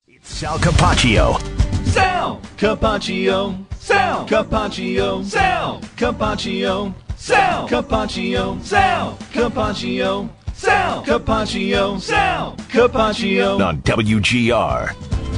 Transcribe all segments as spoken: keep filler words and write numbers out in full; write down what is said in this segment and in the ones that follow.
It's Sal Capaccio. Sal Capaccio. Sal Capaccio. Sal Capaccio. Sal Capaccio. Sal Capaccio. Sal Capaccio. Sal Capaccio. On W G R.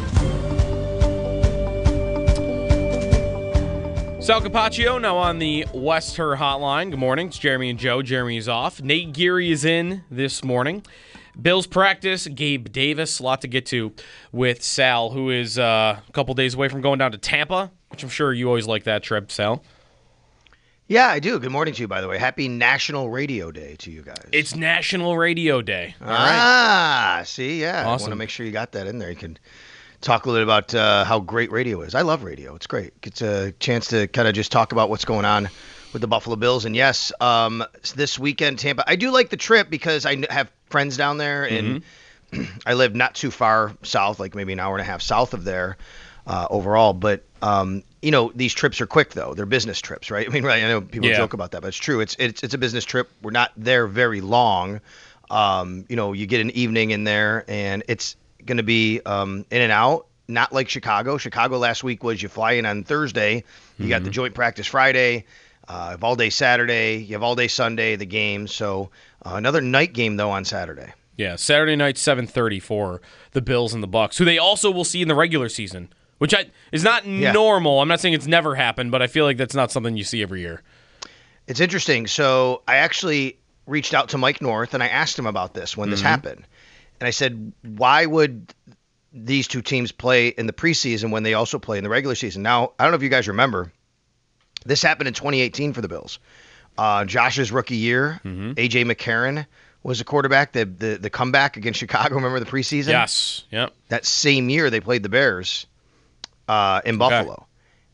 Sal Capaccio now on the West Her Hotline. Good morning. It's Jeremy and Joe. Jeremy is off. Nate Geary is in this morning. Bills practice, Gabe Davis. A lot to get to with Sal, who is uh, a couple days away from going down to Tampa, which I'm sure you always like that trip, Sal. Yeah, I do. Good morning to you, by the way. Happy National Radio Day to you guys. It's National Radio Day. All ah, right. see, yeah. Awesome. I want to make sure you got that in there. You can talk a little bit about uh, how great radio is. I love radio. It's great. It's a chance to kind of just talk about what's going on with the Buffalo Bills. And yes, um, this weekend, Tampa. I do like the trip because I have friends down there, and mm-hmm. I live not too far south, like maybe an hour and a half south of there uh, overall. But, um, you know, these trips are quick, though. They're business trips, right? I mean, right, I know people yeah. joke about that, but it's true. It's, it's, it's a business trip. We're not there very long. Um, you know, you get an evening in there, and it's going to be um, in and out. Not like Chicago. Chicago last week was you fly in on Thursday, you mm-hmm. got the joint practice Friday, uh, have all day Saturday, you have all day Sunday, the game. So uh, another night game though on Saturday. Yeah, Saturday night seven thirty for the Bills and the Bucs, who they also will see in the regular season, which I, is not yeah. normal. I'm not saying it's never happened, but I feel like that's not something you see every year. It's interesting. So I actually reached out to Mike North and I asked him about this when mm-hmm. this happened, and I said, why would these two teams play in the preseason when they also play in the regular season? Now, I don't know if you guys remember, this happened in twenty eighteen for the Bills. Uh, Josh's rookie year, mm-hmm. A J McCarron was the quarterback, the, the the comeback against Chicago. Remember the preseason? Yes. Yep. That same year they played the Bears uh, in Buffalo. Okay.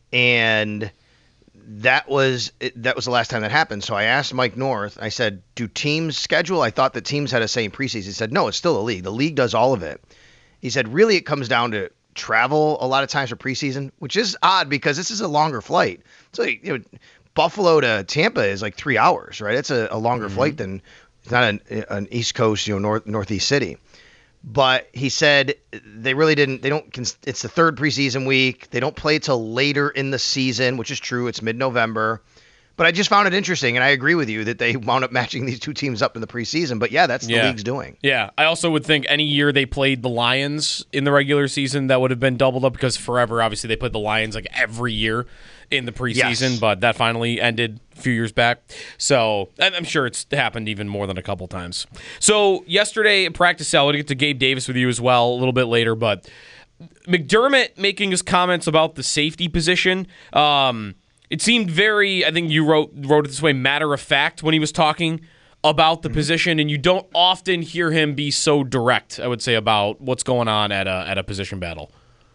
And that was it, that was the last time that happened. So I asked Mike North, I said, do teams schedule? I thought that teams had a say in preseason. He said, no, it's still a league. The league does all of it. He said, really, it comes down to travel a lot of times for preseason, which is odd because this is a longer flight. So, you know, Buffalo to Tampa is like three hours, right? It's a, a longer mm-hmm. flight than it's not an, an East Coast, you know, north northeast city. But he said they really didn't. They don't. It's the third preseason week. They don't play till later in the season, which is true. It's mid-November. But I just found it interesting, and I agree with you that they wound up matching these two teams up in the preseason. But, yeah, that's the yeah. league's doing. Yeah, I also would think any year they played the Lions in the regular season, that would have been doubled up because forever, obviously, they played the Lions like every year in the preseason, yes. but that finally ended a few years back. So I'm sure it's happened even more than a couple times. So yesterday at practice, Sal, we'll get to Gabe Davis with you as well a little bit later, but McDermott making his comments about the safety position, um, it seemed very, I think you wrote wrote it this way, matter of fact when he was talking about the mm-hmm. position, and you don't often hear him be so direct, I would say, about what's going on at a at a position battle.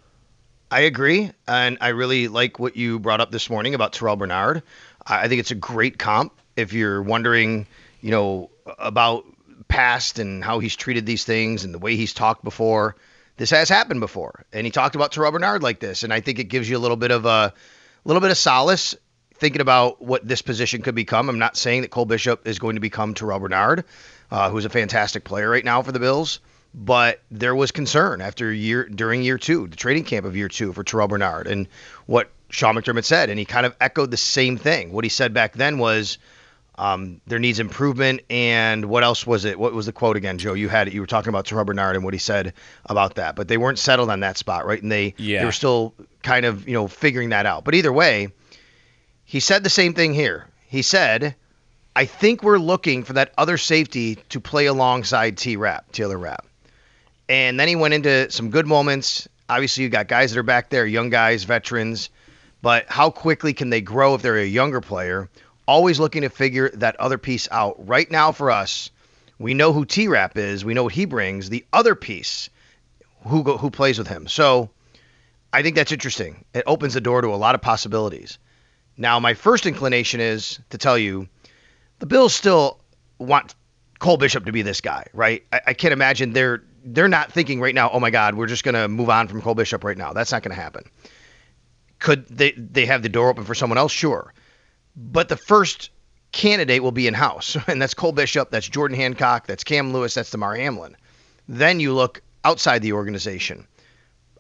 I agree, and I really like what you brought up this morning about Terrell Bernard. I think it's a great comp. If you're wondering, you know, about past and how he's treated these things and the way he's talked before, this has happened before. And he talked about Terrell Bernard like this, and I think it gives you a little bit of a A little bit of solace thinking about what this position could become. I'm not saying that Cole Bishop is going to become Terrell Bernard, uh, who's a fantastic player right now for the Bills, but there was concern after year during year two, the training camp of year two for Terrell Bernard, and what Sean McDermott said, and he kind of echoed the same thing. What he said back then was um, there needs improvement, and what else was it? What was the quote again, Joe? You had it. You were talking about Terrell Bernard and what he said about that, but they weren't settled on that spot, right? And they, yeah. they were still kind of, you know, figuring that out. But either way, he said the same thing here. He said, I think we're looking for that other safety to play alongside T-Rapp, Taylor Rapp. And then he went into some good moments. Obviously, you got guys that are back there, young guys, veterans. But how quickly can they grow if they're a younger player? Always looking to figure that other piece out. Right now for us, we know who T-Rapp is. We know what he brings. The other piece, who go, who plays with him. So I think that's interesting. It opens the door to a lot of possibilities. Now, my first inclination is to tell you the Bills still want Cole Bishop to be this guy, right? I, I can't imagine they're they're not thinking right now, oh, my God, we're just going to move on from Cole Bishop right now. That's not going to happen. Could they, they have the door open for someone else? Sure. But the first candidate will be in-house, and that's Cole Bishop, that's Jordan Hancock, that's Cam Lewis, that's DeMar Hamlin. Then you look outside the organization.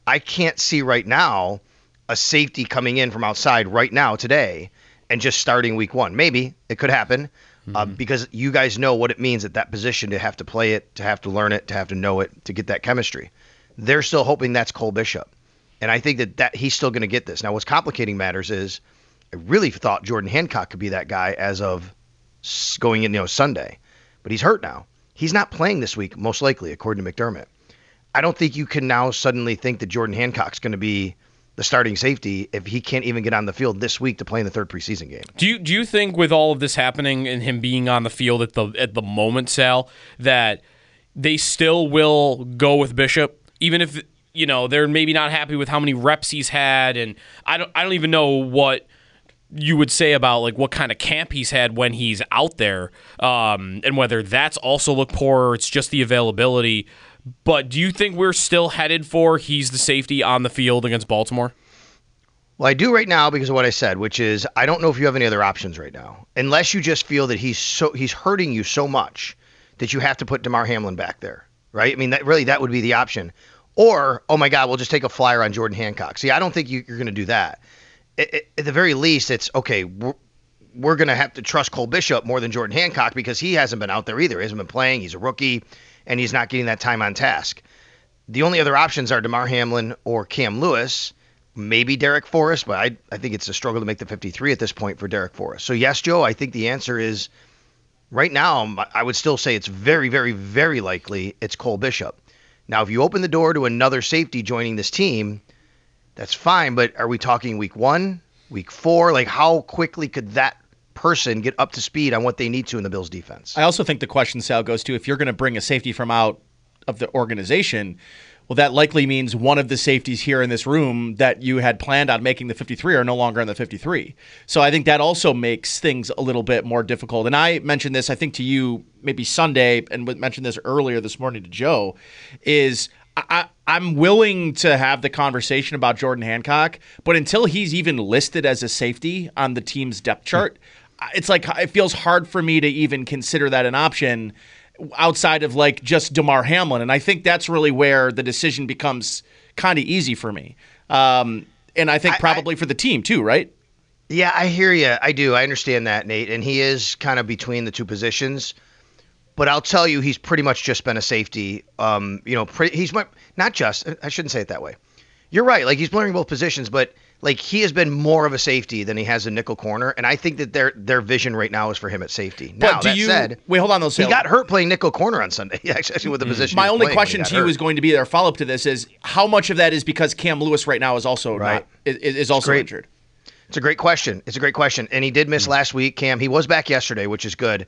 I can't see right now a safety coming in from outside right now today and just starting week one. Maybe it could happen mm-hmm. uh, because you guys know what it means at that position to have to play it, to have to learn it, to have to know it, to get that chemistry. They're still hoping that's Cole Bishop. And I think that, that he's still going to get this. Now, what's complicating matters is I really thought Jordan Hancock could be that guy as of going in, you know, Sunday. But he's hurt now. He's not playing this week, most likely, according to McDermott. I don't think you can now suddenly think that Jordan Hancock's going to be the starting safety if he can't even get on the field this week to play in the third preseason game. Do you do you think with all of this happening and him being on the field at the at the moment, Sal, that they still will go with Bishop, even if, you know, they're maybe not happy with how many reps he's had, and I don't I don't even know what you would say about like what kind of camp he's had when he's out there, um, and whether that's also looked poor or it's just the availability. But do you think we're still headed for he's the safety on the field against Baltimore? Well, I do right now because of what I said, which is I don't know if you have any other options right now, unless you just feel that he's so he's hurting you so much that you have to put Damar Hamlin back there, right? I mean, that really that would be the option. Or, oh my God, we'll just take a flyer on Jordan Hancock. See, I don't think you, you're going to do that. It, it, at the very least, it's okay. We're, we're going to have to trust Cole Bishop more than Jordan Hancock because he hasn't been out there either. He hasn't been playing. He's a rookie. And he's not getting that time on task. The only other options are Damar Hamlin or Cam Lewis, maybe Derek Forrest, but I, I think it's a struggle to make the fifty-three at this point for Derek Forrest. So yes, Joe, I think the answer is right now, I would still say it's very, very, very likely it's Cole Bishop. Now, if you open the door to another safety joining this team, that's fine, but are we talking week one, week four? Like, how quickly could that person get up to speed on what they need to in the Bills defense? I also think the question, Sal, goes to if you're going to bring a safety from out of the organization, well, that likely means one of the safeties here in this room that you had planned on making the fifty-three are no longer in the fifty-three. So I think that also makes things a little bit more difficult. And I mentioned this, I think, to you maybe Sunday, and mentioned this earlier this morning to Joe, is I, I'm willing to have the conversation about Jordan Hancock, but until he's even listed as a safety on the team's depth chart, it's like it feels hard for me to even consider that an option outside of like just Damar Hamlin. And I think that's really where the decision becomes kind of easy for me. Um, and I think probably I, I, for the team too, right? Yeah, I hear you. I do. I understand that, Nate. And he is kind of between the two positions. But I'll tell you, he's pretty much just been a safety. Um, you know, pretty, he's not just, I shouldn't say it that way. You're right. Like, he's blurring both positions, but like he has been more of a safety than he has a nickel corner, and I think that their their vision right now is for him at safety. Now, but do that you, said, wait, hold on, though. He got hurt playing nickel corner on Sunday, actually, with the position. My only question to you hurt. is going to be their follow-up to this is how much of that is because Cam Lewis right now is also right. not is, is also injured. It's a great question. It's a great question, and he did miss mm-hmm. last week. Cam, he was back yesterday, which is good.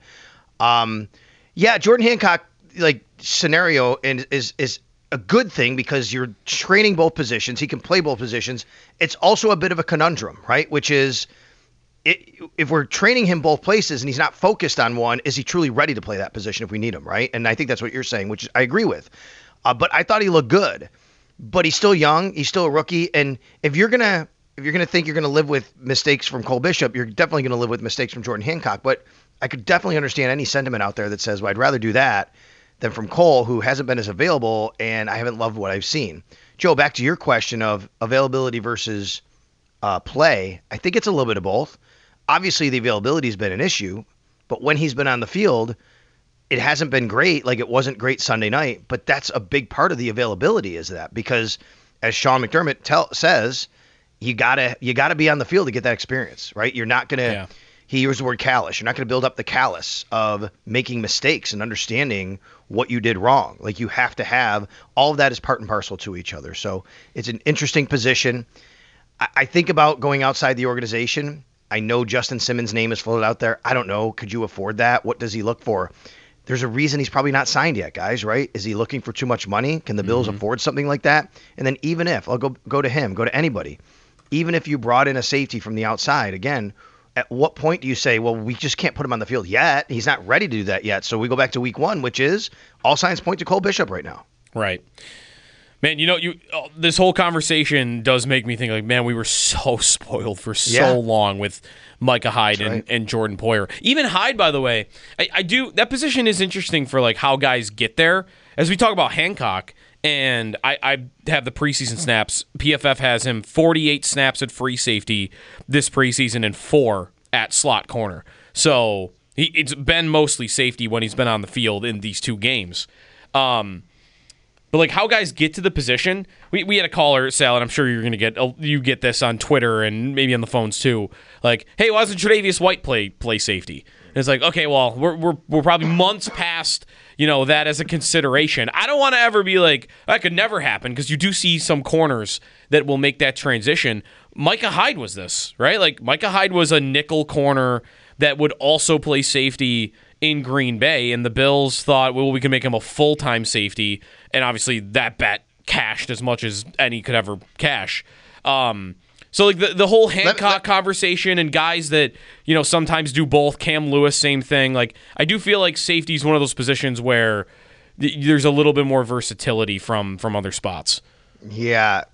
Um, yeah, Jordan Hancock, like scenario, and is is. a good thing because you're training both positions. He can play both positions. It's also a bit of a conundrum, right? Which is it, if we're training him both places and he's not focused on one, is he truly ready to play that position if we need him, right? And I think that's what you're saying, which I agree with. Uh, but I thought he looked good. But he's still young. He's still a rookie. And if you're gonna if you're gonna think you're gonna live with mistakes from Cole Bishop, you're definitely gonna live with mistakes from Jordan Hancock. But I could definitely understand any sentiment out there that says, well, I'd rather do that than from Cole, who hasn't been as available, and I haven't loved what I've seen. Joe, back to your question of availability versus uh, play, I think it's a little bit of both. Obviously, the availability has been an issue, but when he's been on the field, it hasn't been great. Like, it wasn't great Sunday night, but that's a big part of the availability is that because, as Sean McDermott tell, says, you gotta you gotta be on the field to get that experience, right? You're not gonna. Yeah. He used the word callous. You're not going to build up the callous of making mistakes and understanding what you did wrong. Like, you have to have all of that is part and parcel to each other. So it's an interesting position. I, I think about going outside the organization. I know Justin Simmons' name is floated out there. I don't know. Could you afford that? What does he look for? There's a reason he's probably not signed yet, guys, right? Is he looking for too much money? Can the Bills mm-hmm. afford something like that? And then even if, I'll go go to him, go to anybody. Even if you brought in a safety from the outside, again, at what point do you say, well, we just can't put him on the field yet? He's not ready to do that yet. So we go back to week one, which is all signs point to Cole Bishop right now. Right. Man, you know, you uh, this whole conversation does make me think, like, man, we were so spoiled for so yeah. long with Micah Hyde and, right. and Jordan Poyer. Even Hyde, by the way, I, I do that position is interesting for like how guys get there. As we talk about Hancock, And I, I have the preseason snaps. P F F has him forty-eight snaps at free safety this preseason and four at slot corner. So he, it's been mostly safety when he's been on the field in these two games. Um, but like how guys get to the position, we, we had a caller, Sal, and I'm sure you're going to get you get this on Twitter and maybe on the phones too. Like, hey, why doesn't Tre'Davious White play play safety? And it's like, okay, well, we're we're we're probably months past, you know, that as a consideration. I don't want to ever be like, that could never happen, because you do see some corners that will make that transition. Micah Hyde was this, right? Like, Micah Hyde was a nickel corner that would also play safety in Green Bay, and the Bills thought, well, we can make him a full-time safety, and obviously that bet cashed as much as any could ever cash. Um, so like the, the whole Hancock let, let, conversation and guys that, you know, sometimes do both, Cam Lewis, same thing. Like, I do feel like safety is one of those positions where th- there's a little bit more versatility from from other spots. Yeah.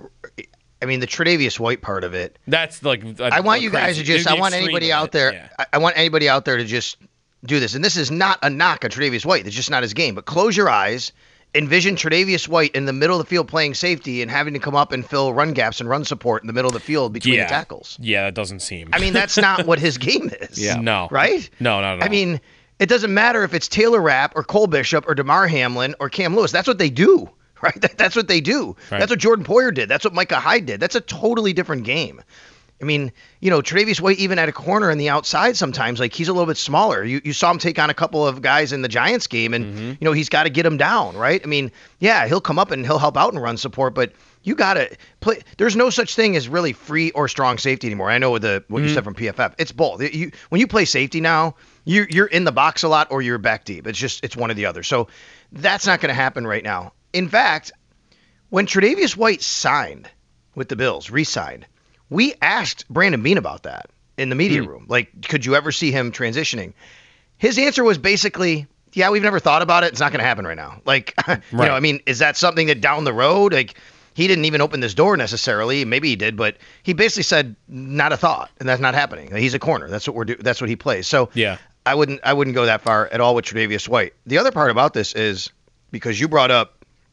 I mean, the Tre'Davious White part of it. That's like, a, I want you guys to just, I want anybody out there, yeah. I, I want anybody out there to just do this. And this is not a knock on Tre'Davious White. It's just not his game. But close your eyes. Envision Tre'Davious White in the middle of the field playing safety and having to come up and fill run gaps and run support in the middle of the field between yeah. the tackles. Yeah, that doesn't seem. I mean, that's not what his game is. Yeah. No. Right? No, not at all. I mean, it doesn't matter if it's Taylor Rapp or Cole Bishop or DeMar Hamlin or Cam Lewis. That's what they do. Right? That, that's what they do. Right. That's what Jordan Poyer did. That's what Micah Hyde did. That's a totally different game. I mean, you know, Tre'Davious White, even at a corner on the outside sometimes, like, he's a little bit smaller. You you saw him take on a couple of guys in the Giants game, and, mm-hmm. you know, he's got to get him down, right? I mean, yeah, he'll come up and he'll help out and run support, but you got to play. There's no such thing as really free or strong safety anymore. I know with the what mm-hmm. you said from P F F. It's both. You, when you play safety now, you're, you're in the box a lot or you're back deep. It's just, it's one or the other. So that's not going to happen right now. In fact, when Tre'Davious White signed with the Bills, re-signed, we asked Brandon Beane about that in the media mm. room. Like, could you ever see him transitioning? His answer was basically, yeah, we've never thought about it. It's not going to happen right now. Like, right. you know, I mean, is that something that down the road, like, he didn't even open this door necessarily. Maybe he did, but he basically said, not a thought, and that's not happening. He's a corner. That's what we're doing. That's what he plays. So yeah, I wouldn't, I wouldn't go that far at all with Tre'Davious White. The other part about this is, because you brought up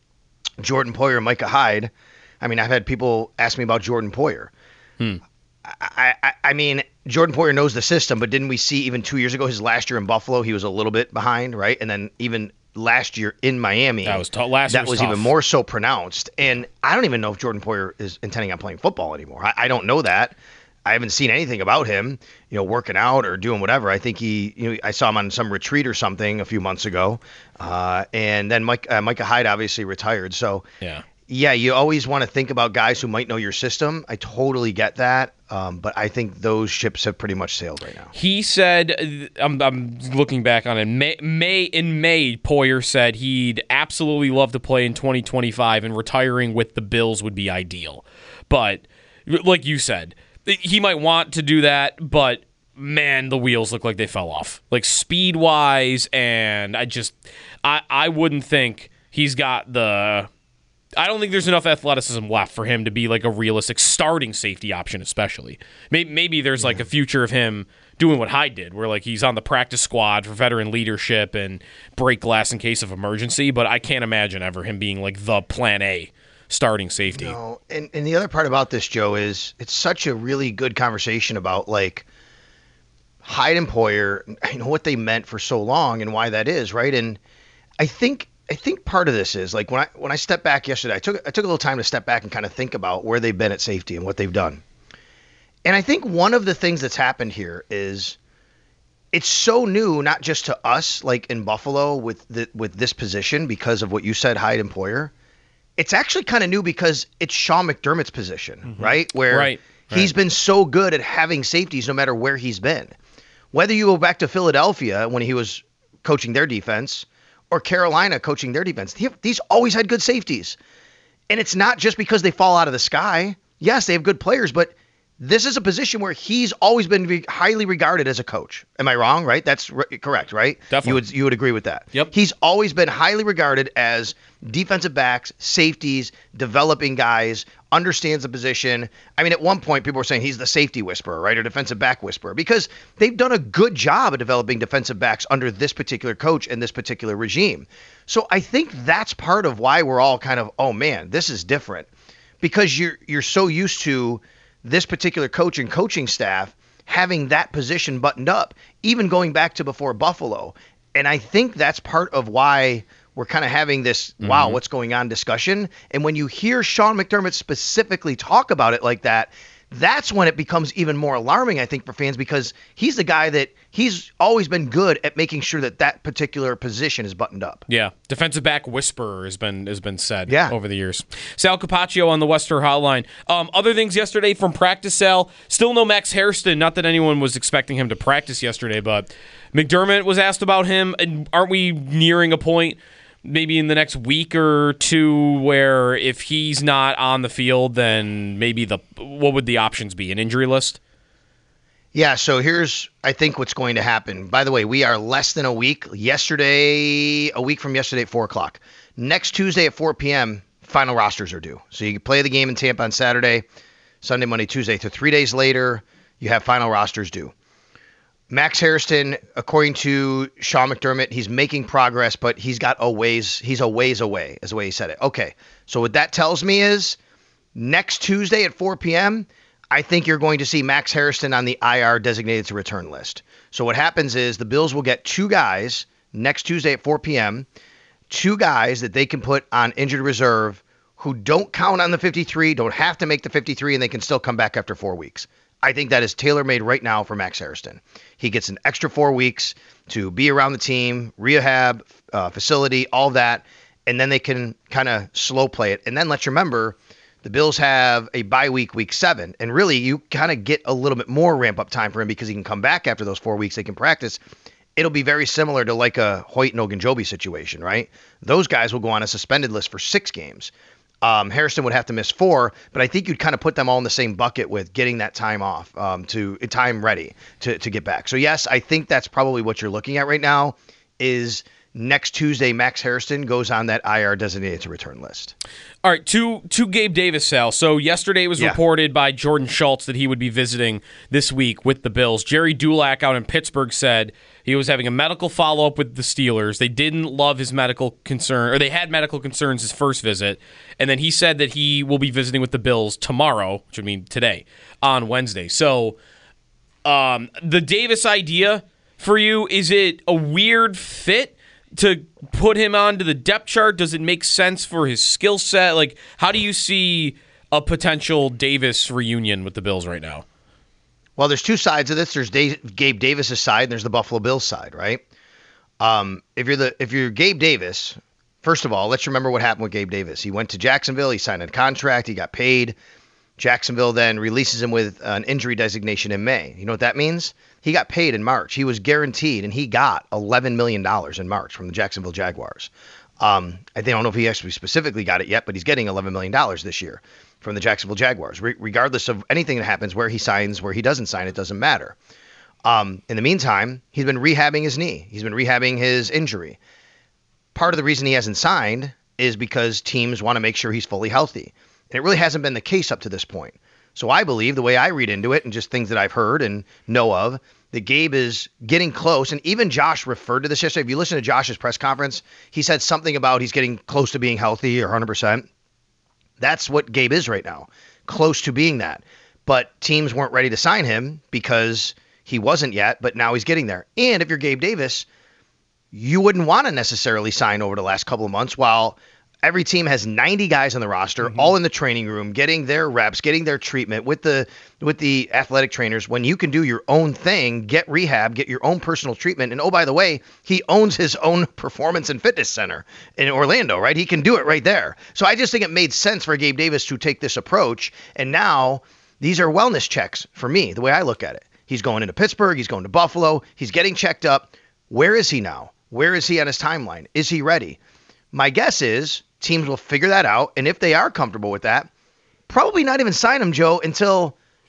Jordan Poyer and Micah Hyde. I mean, I've had people ask me about Jordan Poyer. Hmm. I, I, I mean, Jordan Poyer knows the system, but didn't we see even two years ago, his last year in Buffalo, he was a little bit behind, right? And then even last year in Miami, that was tough. Last that was, was tough. even more so pronounced. And I don't even know if Jordan Poyer is intending on playing football anymore. I, I don't know that. I haven't seen anything about him, you know, working out or doing whatever. I think he, you know, I saw him on some retreat or something a few months ago. Uh, and then Mike, uh, Micah Hyde obviously retired. So, yeah. Yeah, you always want to think about guys who might know your system. I totally get that. Um, but I think those ships have pretty much sailed right now. He said, I'm, I'm looking back on it, May, May in May, Poyer said he'd absolutely love to play in twenty twenty-five, and retiring with the Bills would be ideal. But like you said, he might want to do that, but man, the wheels look like they fell off. Like, speed-wise, and I just, I, I wouldn't think he's got the... I don't think there's enough athleticism left for him to be like a realistic starting safety option, especially. Maybe, maybe there's like a future of him doing what Hyde did, where like he's on the practice squad for veteran leadership and break glass in case of emergency, but I can't imagine ever him being like the plan A starting safety. No, and, and the other part about this, Joe, is it's such a really good conversation about like Hyde and Poyer, you know, what they meant for so long and why that is, right? And I think I think part of this is like when I when I stepped back yesterday, I took I took a little time to step back and kind of think about where they've been at safety and what they've done. And I think one of the things that's happened here is it's so new, not just to us, like in Buffalo with the, with this position because of what you said, Hyde and Poyer. It's actually kind of new because it's Sean McDermott's position, mm-hmm. right? Where right, he's right. been so good at having safeties no matter where he's been. Whether you go back to Philadelphia when he was coaching their defense, or Carolina coaching their defense, these always had good safeties. And it's not just because they fall out of the sky. Yes, they have good players, but this is a position where he's always been re- highly regarded as a coach. Am I wrong? Right? That's r- correct, right? Definitely. You would you would agree with that? Yep. He's always been highly regarded as defensive backs, safeties, developing guys, understands the position. I mean, at one point, people were saying he's the safety whisperer, right, or defensive back whisperer, because they've done a good job of developing defensive backs under this particular coach and this particular regime. So I think that's part of why we're all kind of, oh man, this is different, because you're you're so used to this particular coach and coaching staff having that position buttoned up, even going back to before Buffalo. And I think that's part of why we're kind of having this, mm-hmm. wow, what's going on discussion. And when you hear Sean McDermott specifically talk about it like that, that's when it becomes even more alarming, I think, for fans, because he's the guy that he's always been good at making sure that that particular position is buttoned up. Yeah, defensive back whisperer has been has been said yeah. over the years. Sal Capaccio on the Western Hotline. Um, other things yesterday from practice, Sal, still no Max Hairston. Not that anyone was expecting him to practice yesterday, but McDermott was asked about him. And aren't we nearing a point maybe in the next week or two where if he's not on the field, then maybe the what would the options be? An injury list? Yeah, so here's, I think, what's going to happen. By the way, we are less than a week. Yesterday, a week from yesterday at four o'clock. Next Tuesday at four p.m., final rosters are due. So you can play the game in Tampa on Saturday, Sunday, Monday, Tuesday. So three days later, you have final rosters due. Max Hairston, according to Sean McDermott, he's making progress, but he's got a ways, he's a ways away, is the way he said it. Okay, so what that tells me is next Tuesday at four p.m., I think you're going to see Max Hairston on the I R designated to return list. So what happens is the Bills will get two guys next Tuesday at four p.m., two guys that they can put on injured reserve who don't count on the fifty-three, don't have to make the fifty-three, and they can still come back after four weeks. I think that is tailor-made right now for Max Hairston. He gets an extra four weeks to be around the team, rehab, uh, facility, all that, and then they can kind of slow play it. And then let's remember, the Bills have a bye week, week seven, and really you kind of get a little bit more ramp-up time for him because he can come back after those four weeks. They can practice. It'll be very similar to like a Hoyt and Ogunjobi situation, right? Those guys will go on a suspended list for six games. Um, Hairston would have to miss four, but I think you'd kind of put them all in the same bucket with getting that time off, um, to time ready to, to get back. So yes, I think that's probably what you're looking at right now is next Tuesday, Max Hairston goes on that I R designated to return list. All right, to, to Gabe Davis, Sal. So yesterday it was yeah. reported by Jordan Schultz that he would be visiting this week with the Bills. Jerry Dulac out in Pittsburgh said he was having a medical follow-up with the Steelers. They didn't love his medical concern, or they had medical concerns his first visit, and then he said that he will be visiting with the Bills tomorrow, which would mean today, on Wednesday. So um, the Davis idea for you, is it a weird fit to put him onto the depth chart? Does it make sense for his skill set? Like, how do you see a potential Davis reunion with the Bills right now? Well, there's two sides of this. There's Dave, Gabe Davis's side, and there's the Buffalo Bills side, right? Um, if you're the if you're Gabe Davis, first of all, let's remember what happened with Gabe Davis. He went to Jacksonville. He signed a contract. He got paid. Jacksonville then releases him with an injury designation in May. You know what that means? He got paid in March. He was guaranteed, and he got eleven million dollars in March from the Jacksonville Jaguars. Um, I don't know if he actually specifically got it yet, but he's getting eleven million dollars this year from the Jacksonville Jaguars. Re- regardless of anything that happens, where he signs, where he doesn't sign, it doesn't matter. Um, in the meantime, he's been rehabbing his knee. He's been rehabbing his injury. Part of the reason he hasn't signed is because teams want to make sure he's fully healthy. And it really hasn't been the case up to this point. So I believe, the way I read into it and just things that I've heard and know of, that Gabe is getting close. And even Josh referred to this yesterday. If you listen to Josh's press conference, he said something about he's getting close to being healthy or one hundred percent. That's what Gabe is right now, close to being that. But teams weren't ready to sign him because he wasn't yet, but now he's getting there. And if you're Gabe Davis, you wouldn't want to necessarily sign over the last couple of months while every team has ninety guys on the roster, mm-hmm. all in the training room, getting their reps, getting their treatment with the with the athletic trainers. When you can do your own thing, get rehab, get your own personal treatment. And oh, by the way, he owns his own performance and fitness center in Orlando, right? He can do it right there. So I just think it made sense for Gabe Davis to take this approach. And now these are wellness checks for me, the way I look at it. He's going into Pittsburgh. He's going to Buffalo. He's getting checked up. Where is he now? Where is he on his timeline? Is he ready? My guess is teams will figure that out, and if they are comfortable with that, probably not even sign him, Joe, until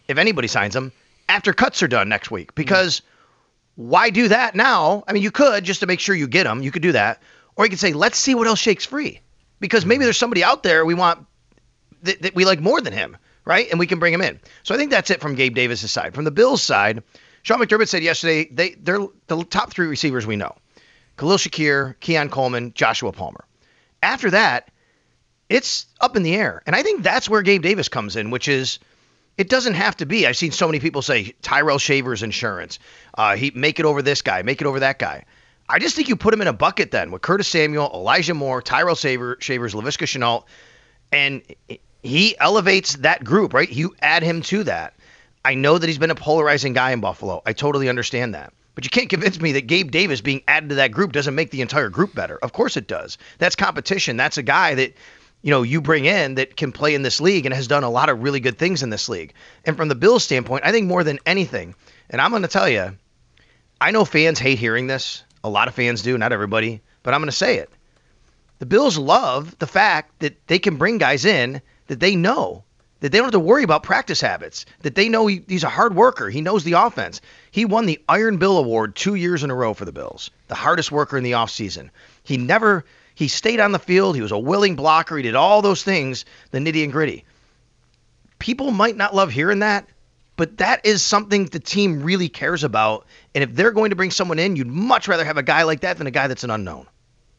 if anybody signs him, after cuts are done next week. Because why do that now? I mean, you could just to make sure you get him. You could do that. Or you could say, let's see what else shakes free. Because maybe there's somebody out there we want that, that we like more than him, right? And we can bring him in. So I think that's it from Gabe Davis' side. From the Bills' side, Sean McDermott said yesterday they, they're the top three receivers we know. Khalil Shakir, Keon Coleman, Joshua Palmer. After that, it's up in the air. And I think that's where Gabe Davis comes in, which is it doesn't have to be. I've seen so many people say Tyrell Shavers insurance. Uh, he make it over this guy, make it over that guy. I just think you put him in a bucket then with Curtis Samuel, Elijah Moore, Tyrell Shaver, Shavers, Laviska Shenault, and he elevates that group, right? You add him to that. I know that he's been a polarizing guy in Buffalo. I totally understand that. But you can't convince me that Gabe Davis being added to that group doesn't make the entire group better. Of course it does. That's competition. That's a guy that, you know, you bring in that can play in this league and has done a lot of really good things in this league. And from the Bills' standpoint, I think more than anything, and I'm going to tell you, I know fans hate hearing this. A lot of fans do, not everybody, but I'm going to say it. The Bills love the fact that they can bring guys in that they know, that they don't have to worry about practice habits, that they know he, he's a hard worker. He knows the offense. He won the Iron Bill Award two years in a row for the Bills, the hardest worker in the offseason. He never, he stayed on the field. He was a willing blocker. He did all those things, the nitty and gritty. People might not love hearing that, but that is something the team really cares about. And if they're going to bring someone in, you'd much rather have a guy like that than a guy that's an unknown.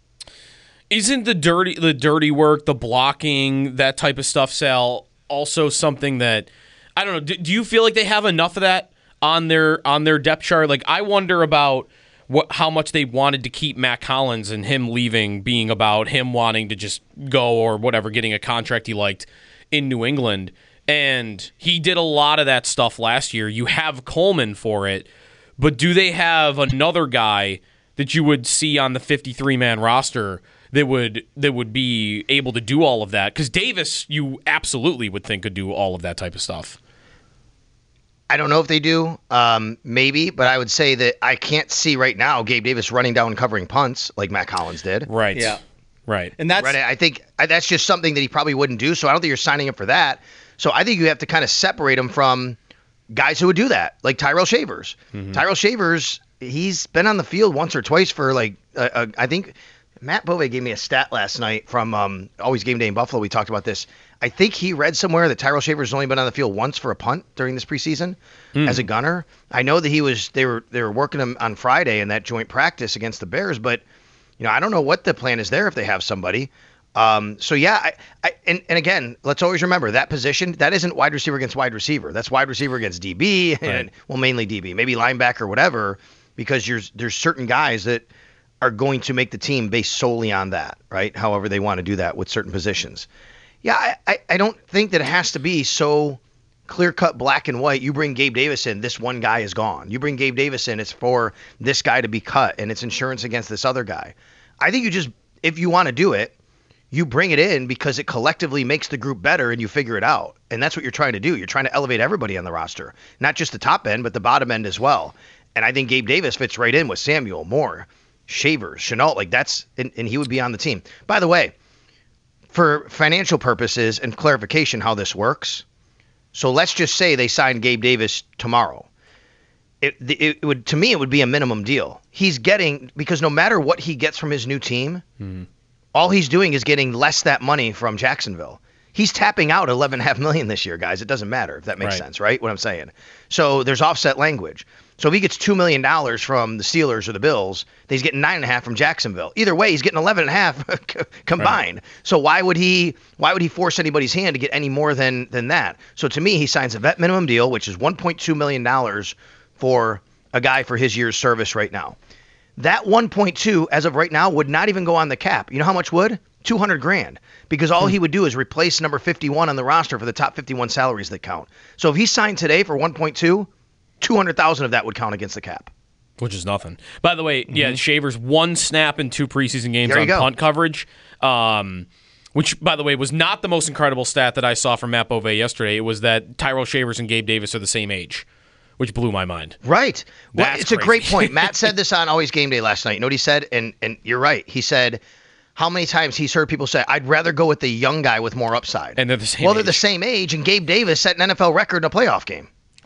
Isn't the dirty the dirty work, the blocking, that type of stuff, Sal, also something that, I don't know, do, do you feel like they have enough of that on their on their depth chart? Like, I wonder about what how much they wanted to keep Matt Collins and him leaving being about him wanting to just go or whatever, getting a contract he liked in New England. And he did a lot of that stuff last year. You have Coleman for it, but do they have another guy that you would see on the fifty-three man roster that would that would be able to do all of that? Because Davis, you absolutely would think could do all of that type of stuff. I don't know if they do, um, maybe, but I would say that I can't see right now Gabe Davis running down and covering punts like Matt Collins did. Right. Yeah. Right. And that's right. I think that's just something that he probably wouldn't do. So I don't think you're signing up for that. So I think you have to kind of separate him from guys who would do that, like Tyrell Shavers. Mm-hmm. Tyrell Shavers, he's been on the field once or twice for like, uh, uh, I think Matt Bove gave me a stat last night from um, Always Game Day in Buffalo. We talked about this. I think he read somewhere that Tyrell Shavers has only been on the field once for a punt during this preseason mm. as a gunner. I know that he was they were they were working him on Friday in that joint practice against the Bears, but you know I don't know what the plan is there if they have somebody. Um, so yeah, I, I and, and again, let's always remember that position, that isn't wide receiver against wide receiver. That's wide receiver against D B, right. and well, mainly D B, maybe linebacker, whatever, because there's there's certain guys that are going to make the team based solely on that, right? However they want to do that with certain positions. Yeah, I, I, I don't think that it has to be so clear-cut black and white. You bring Gabe Davis in, this one guy is gone. You bring Gabe Davis in, it's for this guy to be cut, and it's insurance against this other guy. I think you just, if you want to do it, you bring it in because it collectively makes the group better and you figure it out. And that's what you're trying to do. You're trying to elevate everybody on the roster, not just the top end, but the bottom end as well. And I think Gabe Davis fits right in with Samuel, Moore, Shavers, Shenault. Like that's, and, and he would be on the team. By the way, for financial purposes and clarification how this works, so let's just say they sign Gabe Davis tomorrow. It, it, it would, to me, it would be a minimum deal. He's getting, because no matter what he gets from his new team, mm-hmm. all he's doing is getting less that money from Jacksonville. He's tapping out eleven point five million dollars this year, guys. It doesn't matter if that makes right. sense, right? What I'm saying. So there's offset language. So if he gets two million dollars from the Steelers or the Bills, then he's getting nine point five from Jacksonville. Either way, he's getting eleven point five combined. Right. So why would he why would he force anybody's hand to get any more than than that? So to me, he signs a vet minimum deal, which is one point two million dollars for a guy for his year's service right now. That one point two, as of right now, would not even go on the cap. You know how much would? two hundred grand. Because all hmm. he would do is replace number fifty-one on the roster for the top fifty-one salaries that count. So if he signed today for one point two, two hundred thousand of that would count against the cap. Which is nothing. By the way, mm-hmm. yeah, Shavers one snap in two preseason games on go. punt coverage, um, which, by the way, was not the most incredible stat that I saw from Matt Bove yesterday. It was that Tyrell Shavers and Gabe Davis are the same age, which blew my mind. Right. Well, That's it's crazy. a great point. Matt said this on Always Game Day last night. You know what he said? And and you're right. He said how many times he's heard people say, I'd rather go with the young guy with more upside. And they're the same Well, age. they're the same age, and Gabe Davis set an N F L record in a playoff game.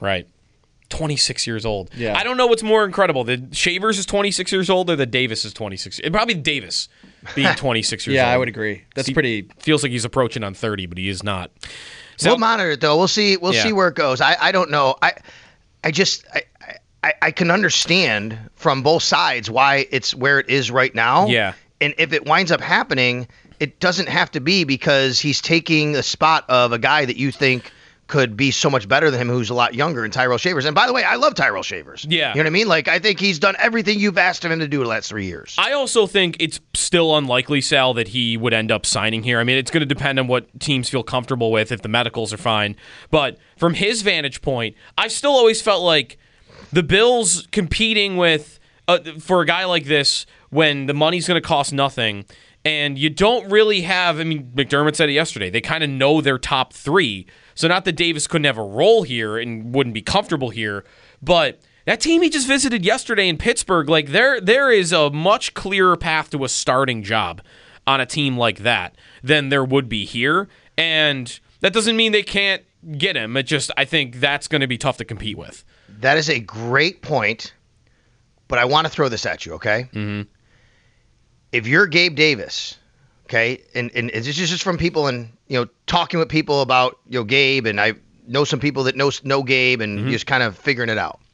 Right. twenty-six years old. Yeah. I don't know what's more incredible. The Shavers is twenty-six years old or the Davis is twenty-six. It probably Davis being twenty-six years yeah, old. I would agree. That's he pretty. Feels like he's approaching on thirty, but he is not. So, we'll monitor it though. We'll see. We'll Yeah. see where it goes. I, I don't know. I I just I, I I can understand from both sides why it's where it is right now. Yeah. And if it winds up happening, it doesn't have to be because he's taking the spot of a guy that you think could be so much better than him, who's a lot younger, and Tyrell Shavers. And by the way, I love Tyrell Shavers. Yeah. You know what I mean? Like, I think he's done everything you've asked of him to do the last three years. I also think it's still unlikely, Sal, that he would end up signing here. I mean, it's going to depend on what teams feel comfortable with, if the medicals are fine. But from his vantage point, I still always felt like the Bills competing with, uh, for a guy like this, when the money's going to cost nothing, and you don't really have, I mean, McDermott said it yesterday, they kind of know their top three. So not that Davis couldn't have a role here and wouldn't be comfortable here, but that team he just visited yesterday in Pittsburgh, like there there is a much clearer path to a starting job on a team like that than there would be here. And that doesn't mean they can't get him. It just, I think that's going to be tough to compete with. That is a great point, but I want to throw this at you, okay? Mm-hmm. If you're Gabe Davis, okay, and, and it's just from people and, you know, talking with people about, you know, Gabe, and I know some people that know, know Gabe, and Mm-hmm. just kind of figuring it out.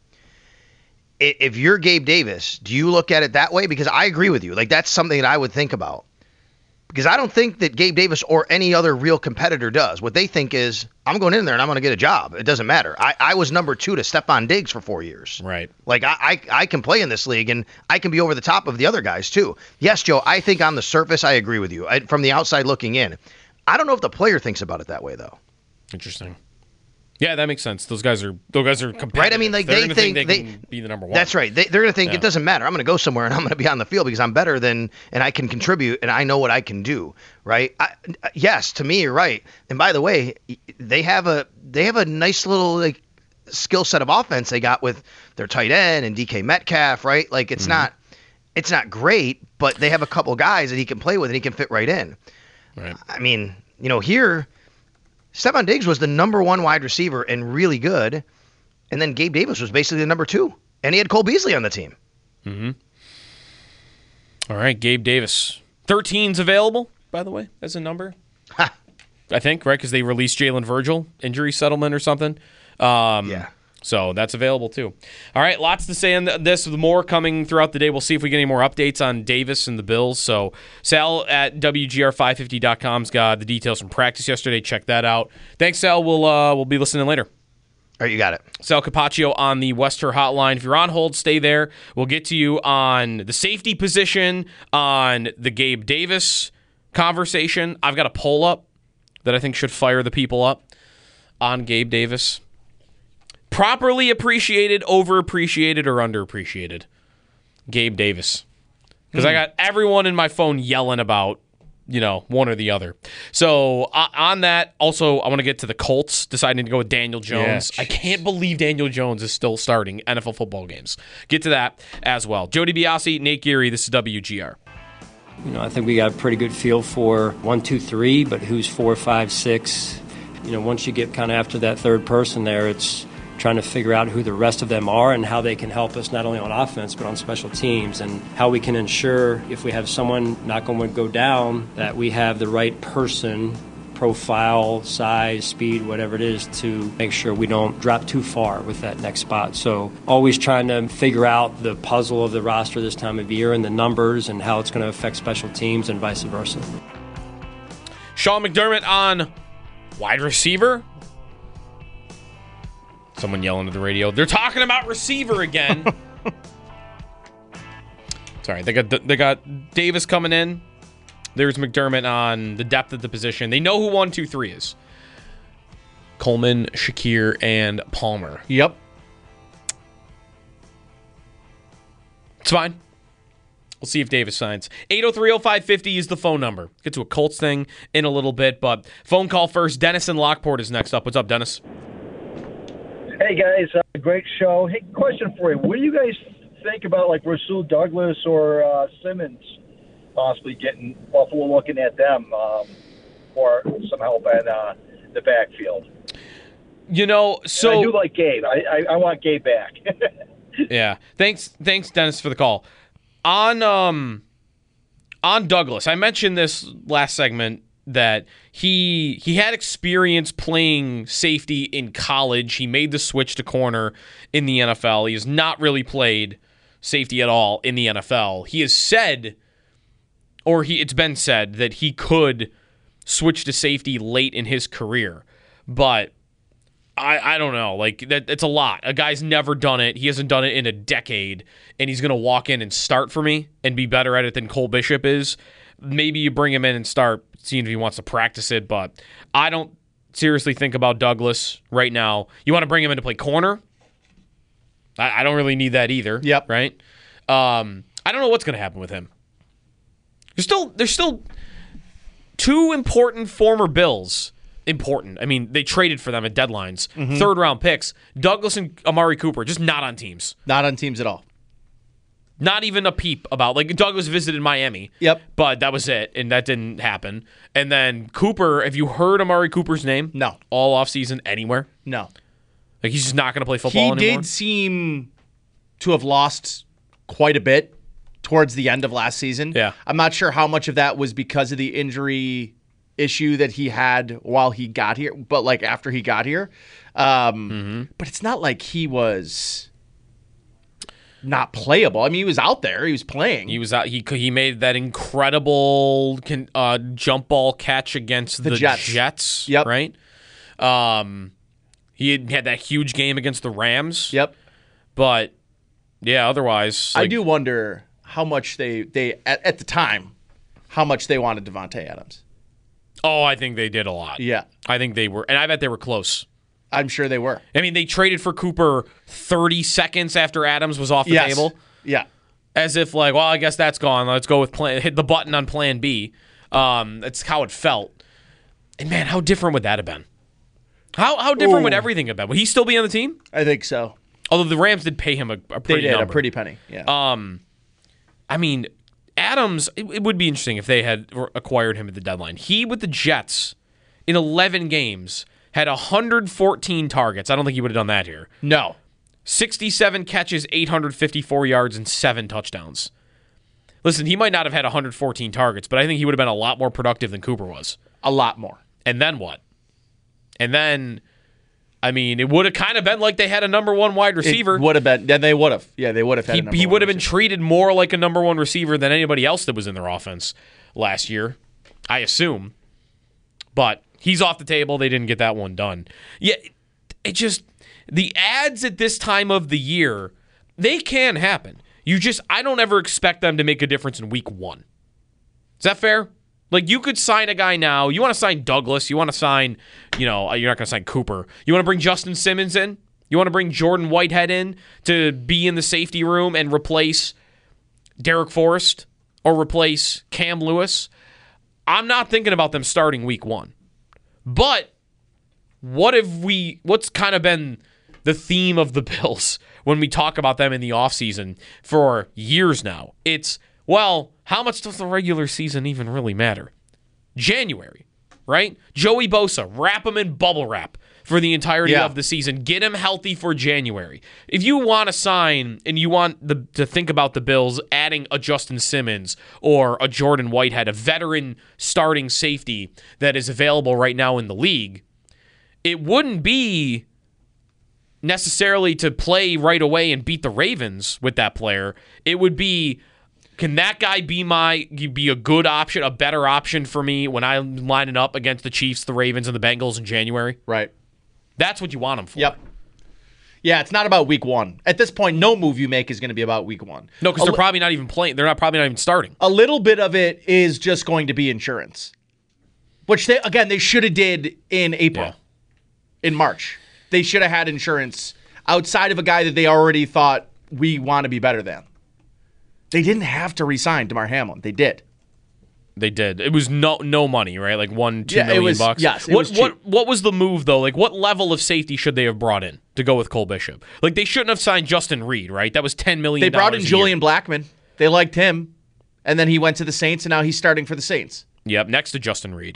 I- If you're Gabe Davis, do you look at it that way? Because I agree with you. Like, that's something that I would think about. Because I don't think that Gabe Davis or any other real competitor does. What they think is, I'm going in there and I'm going to get a job. It doesn't matter. I, I was number two to Stephon Diggs for four years. Right. Like, I, I I can play in this league, and I can be over the top of the other guys, too. Yes, Joe, I think on the surface, I agree with you. I, from the outside looking in. I don't know if the player thinks about it that way, though. Interesting. Yeah, that makes sense. Those guys are those guys are competitive. Right? I mean, like, They're they gonna think, they, they can be the number one. That's right. They, they're going to think Yeah. it doesn't matter. I'm going to go somewhere and I'm going to be on the field because I'm better than, and I can contribute and I know what I can do. Right? I, yes, to me, you're right. And by the way, they have a they have a nice little like skill set of offense they got with their tight end and D K Metcalf. Right? Like it's mm-hmm. not it's not great, but they have a couple guys that he can play with and he can fit right in. Right. I mean, you know, here. Stephon Diggs was the number one wide receiver and really good, and then Gabe Davis was basically the number two, and he had Cole Beasley on the team. Mm-hmm. All right, Gabe Davis. thirteen's available, by the way, as a number. Ha. I think, right, because they released Jalen Virgil, injury settlement or something. Um, yeah. So that's available, too. All right, lots to say on this. More coming throughout the day. We'll see if we get any more updates on Davis and the Bills. So Sal at W G R five fifty dot com's got the details from practice yesterday. Check that out. Thanks, Sal. We'll, uh, we'll be listening later. All right, you got it. Sal Capaccio on the Wester Hotline. If you're on hold, stay there. We'll get to you on the safety position, on the Gabe Davis conversation. I've got a poll up that I think should fire the people up on Gabe Davis. Properly appreciated, overappreciated, or underappreciated? Gabe Davis. Because mm. I got everyone in my phone yelling about, you know, one or the other. So uh, on that, also, I want to get to the Colts deciding to go with Daniel Jones. Yeah, I can't believe Daniel Jones is still starting N F L football games. Get to that as well. Jody Biasi, Nate Geary, this is W G R. You know, I think we got a pretty good feel for one, two, three, but who's four, five, six. You know, once you get kind of after that third person there, it's trying to figure out who the rest of them are and how they can help us not only on offense but on special teams, and how we can ensure if we have someone not going to go down that we have the right person, profile, size, speed, whatever it is, to make sure we don't drop too far with that next spot. So always trying to figure out the puzzle of the roster this time of year and the numbers and how it's going to affect special teams and vice versa. Sean McDermott on wide receiver. Someone yelling at the radio. They're talking about receiver again. Sorry, they got they got Davis coming in. There's McDermott on the depth of the position. They know who one, two, three is. Coleman, Shakir, and Palmer. Yep. It's fine. We'll see if Davis signs. eight oh three oh five fifty is the phone number. Get to a Colts thing in a little bit, but phone call first. Dennis in Lockport is next up. What's up, Dennis? Hey, guys. Uh, great show. Hey, question for you. What do you guys think about, like, Rasul Douglas or uh, Simmons possibly getting Buffalo looking at them um, for some help in uh, the backfield? You know, so And I do like Gabe. I, I, I want Gabe back. yeah. Thanks, thanks, Dennis, for the call. On um, on Douglas, I mentioned this last segment that he he had experience playing safety in college. He made the switch to corner in the N F L. He has not really played safety at all in the N F L. He has said, or he it's been said, that he could switch to safety late in his career, but I, I don't know. Like, that, it's a lot. A guy's never done it. He hasn't done it in a decade, and he's going to walk in and start for me and be better at it than Cole Bishop is. Maybe you bring him in and start seeing if he wants to practice it, but I don't seriously think about Douglas right now. You want to bring him in to play corner? I, I don't really need that either. Yep. Right? Um, I don't know what's going to happen with him. There's still, there's still two important former Bills. Important. I mean, they traded for them at deadlines. Mm-hmm. Third round picks. Douglas and Amari Cooper, just not on teams. Not on teams at all. Not even a peep about. Like, Douglas visited Miami. Yep. But that was it, and that didn't happen. And then Cooper, have you heard Amari Cooper's name? No. All offseason, anywhere? No. Like, he's just not going to play football he anymore? He did seem to have lost quite a bit towards the end of last season. Yeah. I'm not sure how much of that was because of the injury issue that he had while he got here, but like after he got here. Um, mm-hmm. But it's not like he was not playable. I mean, he was out there. He was playing. He was out. He he made that incredible uh, jump ball catch against the, the Jets. Jets. Yep. Right? Um, he had, had that huge game against the Rams. Yep. But, yeah, otherwise. Like, I do wonder how much they, they at, at the time, how much they wanted Devontae Adams. Oh, I think they did a lot. Yeah. I think they were, and I bet they were close. I'm sure they were. I mean, they traded for Cooper thirty seconds after Adams was off the yes. table. Yeah. As if, like, well, I guess that's gone. Let's go with plan, hit the button on plan B. Um, that's how it felt. And, man, how different would that have been? How how different Ooh. would everything have been? Would he still be on the team? I think so. Although the Rams did pay him a, a pretty They did, number. a pretty penny. Yeah. Um, I mean, Adams, it, it would be interesting if they had acquired him at the deadline. He, with the Jets, in eleven games, had one hundred fourteen targets. I don't think he would have done that here. No. sixty-seven catches, eight hundred fifty-four yards, and seven touchdowns. Listen, he might not have had one hundred fourteen targets, but I think he would have been a lot more productive than Cooper was. A lot more. And then what? And then, I mean, it would have kind of been like they had a number one wide receiver. It would have been. Then they would have. Yeah, they would have had He, a number he one would have been receiver. treated more like a number one receiver than anybody else that was in their offense last year, I assume. But he's off the table. They didn't get that one done. Yeah, it, it just, the ads at this time of the year, they can happen. You just, I don't ever expect them to make a difference in week one. Is that fair? Like, you could sign a guy now. You want to sign Douglas. You want to sign, you know, you're not going to sign Cooper. You want to bring Justin Simmons in? You want to bring Jordan Whitehead in to be in the safety room and replace Derek Forrest or replace Cam Lewis? I'm not thinking about them starting week one. But what have we, what's kind of been the theme of the Bills when we talk about them in the offseason for years now? It's, well, how much does the regular season even really matter? January, right? Joey Bosa, wrap him in bubble wrap for the entirety yeah. of the season. Get him healthy for January. If you want to sign and you want the, to think about the Bills adding a Justin Simmons or a Jordan Whitehead, a veteran starting safety that is available right now in the league, it wouldn't be necessarily to play right away and beat the Ravens with that player. It would be, can that guy be my be a good option, a better option for me when I'm lining up against the Chiefs, the Ravens, and the Bengals in January? Right. That's what you want him for. Yep. Yeah, it's not about week one. At this point, no move you make is going to be about week one. No, because they're li- probably not even playing. They're not probably not even starting. A little bit of it is just going to be insurance, which they again they should have did in April, Yeah. in March. They should have had insurance outside of a guy that they already thought we want to be better than. They didn't have to re-sign DeMar Hamlin. They did. They did. It was no no money, right? Like one, two Yeah, it million was- bucks. yes, it what was cheap. what what was the move though? Like, what level of safety should they have brought in to go with Cole Bishop? Like, they shouldn't have signed Justin Reed, right? That was ten million. They brought in a Julian year. Blackman. They liked him, and then he went to the Saints, and now he's starting for the Saints. Yep, next to Justin Reed.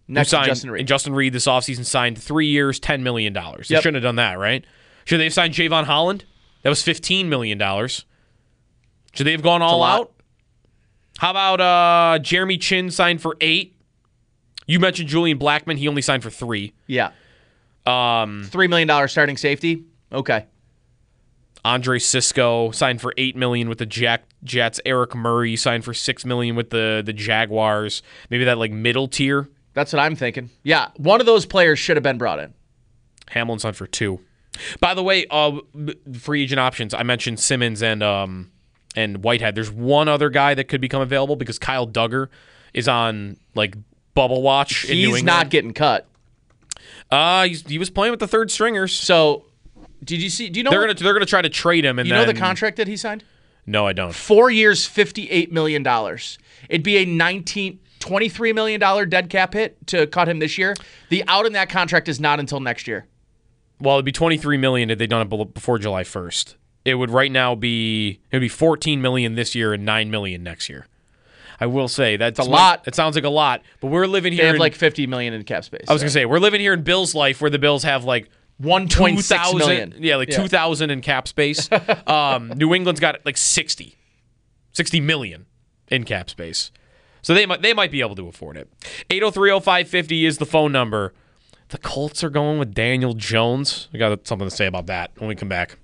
Next signed, to Justin Reed. And Justin Reed this offseason signed three years, ten million dollars. They Yep. shouldn't have done that, right? Should they have signed Javon Holland? That was fifteen million dollars. Should they have gone all out? How about uh, Jeremy Chin signed for eight? You mentioned Julian Blackmon. He only signed for three. Yeah. Um, three million dollars starting safety. Okay. Andre Cisco signed for eight million dollars with the Jack Jets. Eric Murray signed for six million dollars with the, the Jaguars. Maybe that like middle tier. That's what I'm thinking. Yeah, one of those players should have been brought in. Hamlin signed for two. By the way, uh, free agent options. I mentioned Simmons and um, and Whitehead. There's one other guy that could become available because Kyle Duggar is on like bubble watch in New He's England. not getting cut. Uh, he's, he was playing with the third stringers. So, did you see? Do you know? They're gonna they're gonna try to trade him. And you then, know the contract that he signed? No, I don't. Four years, fifty-eight million dollars. It'd be a nineteen, twenty-three million dollars dead cap hit to cut him this year. The out in that contract is not until next year. Well, it'd be twenty-three million dollars if they'd done it before July first. It would right now be it would be fourteen million dollars this year and nine million dollars next year. I will say that's a lot. It sounds like a lot, but we're living here. They have in, like fifty million dollars in cap space. I was gonna say we're living here in Bill's life, where the Bills have like one point six million. Yeah, like Yeah. two thousand in cap space. um, New England's got like sixty, sixty million in cap space, so they might they might be able to afford it. eight oh three oh five fifty is the phone number. The Colts are going with Daniel Jones. We got something to say about that when we come back.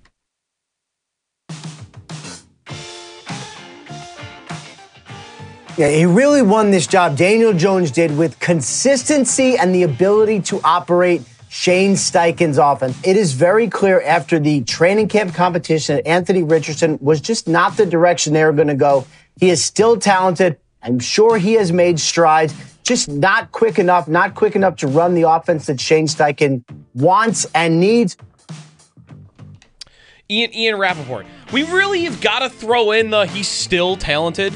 Yeah, he really won this job, Daniel Jones did, with consistency and the ability to operate Shane Steichen's offense. It is very clear after the training camp competition that Anthony Richardson was just not the direction they were going to go. He is still talented. I'm sure he has made strides, just not quick enough, not quick enough to run the offense that Shane Steichen wants and needs. Ian, Ian Rappaport, we really have got to throw in the he's still talented.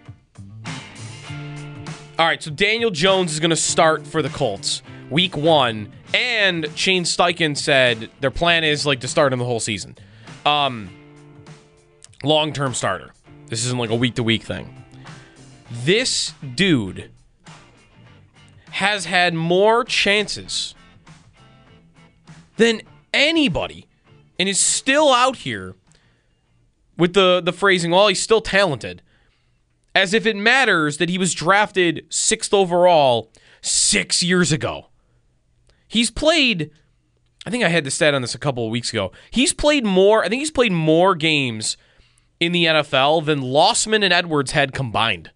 All right, so Daniel Jones is going to start for the Colts week one, and Shane Steichen said their plan is like to start him the whole season. Um, long-term starter. This isn't like a week-to-week thing. This dude has had more chances than anybody and is still out here with the, the phrasing, well, he's still talented. As if it matters that he was drafted sixth overall six years ago. He's played, I think I had the stat on this a couple of weeks ago. He's played more, I think he's played more games in the N F L than Lossman and Edwards had combined.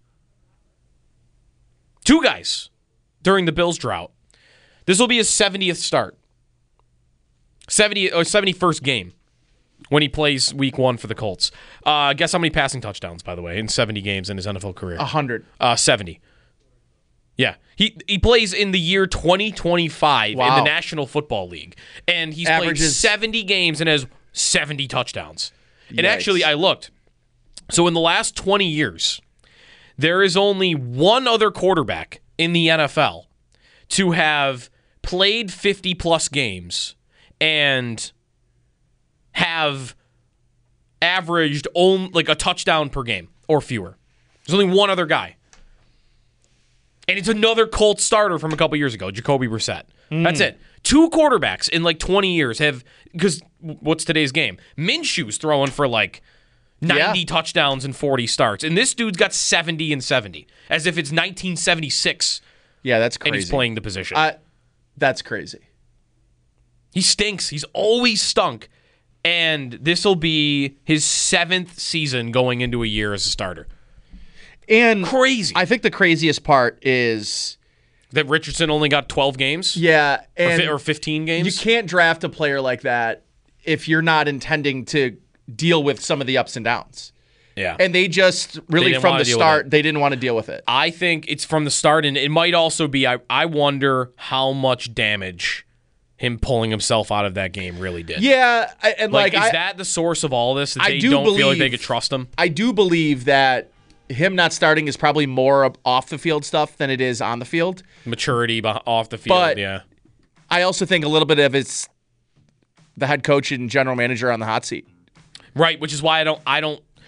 Two guys during the Bills drought. This will be his seventieth start. seventy or seventy-first game when he plays week one for the Colts. Uh, guess how many passing touchdowns, by the way, in seventy games in his N F L career? one hundred. Uh, seventy. Yeah. He he plays in the year twenty twenty-five Wow. in the National Football League. And he's Averages- played seventy games and has seventy touchdowns. And Yikes. actually, I looked. So in the last twenty years, there is only one other quarterback in the N F L to have played fifty-plus games and have averaged only like a touchdown per game or fewer. There's only one other guy. And it's another Colts starter from a couple years ago, Jacoby Brissett. Mm. That's it. Two quarterbacks in like twenty years have, because what's today's game? Minshew's throwing for like ninety Yeah. touchdowns and forty starts. And this dude's got seventy and seventy, as if it's nineteen seventy-six Yeah, that's crazy. and he's playing the position. Uh, that's crazy. He stinks. He's always stunk. And this will be his seventh season going into a year as a starter. And Crazy. I think the craziest part is, That Richardson only got twelve games? yeah, Or, and fi- or fifteen games? you can't draft a player like that if you're not intending to deal with some of the ups and downs. Yeah. And they just really didn't from wanna the deal with start, it. they didn't want to deal with it. I think it's from the start, and it might also be, I, I wonder how much damage him pulling himself out of that game really did. Yeah, I, and Like, like, is I, that the source of all this? That I they do don't feel like they believe- could trust him? I do believe that him not starting is probably more of off the field stuff than it is on the field. Maturity beh- off the field, But- yeah. I also think a little bit of it's the head coach and general manager on the hot seat. Right, which is why I don't I don't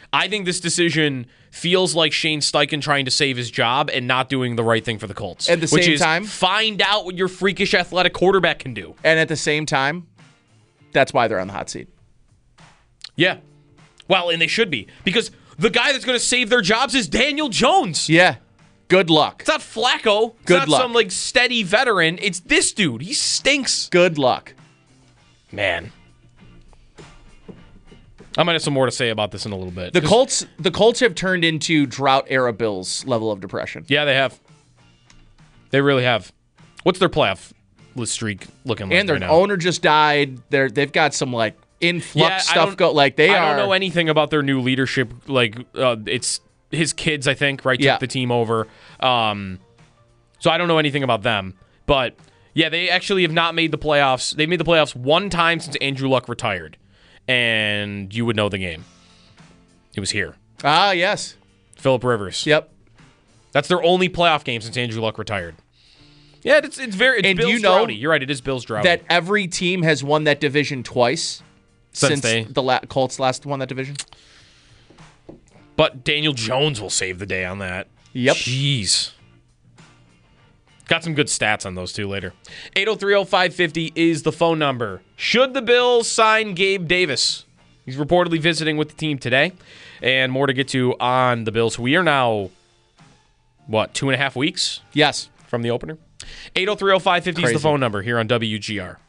I think this decision feels like Shane Steichen trying to save his job and not doing the right thing for the Colts. At the which same is time, find out what your freakish athletic quarterback can do. And at the same time, that's why they're on the hot seat. Yeah. Well, and they should be. Because the guy that's going to save their jobs is Daniel Jones. Yeah. Good luck. It's not Flacco. It's Good not luck. some like steady veteran. It's this dude. He stinks. Good luck. Man. I might have some more to say about this in a little bit. The Colts the Colts have turned into drought era Bills level of depression. Yeah, they have. They really have. What's their playoff streak looking like And their right now? owner just died. They're they've got some like influx Yeah, I stuff don't- go like they I are don't know anything about their new leadership. Like uh, it's his kids, I think, right? Took Yeah. the team over. Um, so I don't know anything about them. But yeah, they actually have not made the playoffs. They made the playoffs one time since Andrew Luck retired. And you would know the game. It was here. Ah, yes. Phillip Rivers. Yep. That's their only playoff game since Andrew Luck retired. Yeah, it's it's very it's And Bills you know droughty. You're right, it is Bills droughty. That every team has won that division twice Since since, they- the la- Colts last won that division. But Daniel Jones will save the day on that. Yep. Jeez. Got some good stats on those two later. eight oh three oh five fifty is the phone number. Should the Bills sign Gabe Davis? He's reportedly visiting with the team today. And more to get to on the Bills. We are now, what, two and a half weeks Yes. from the opener? eight oh three oh five fifty is the Crazy. phone number here on W G R.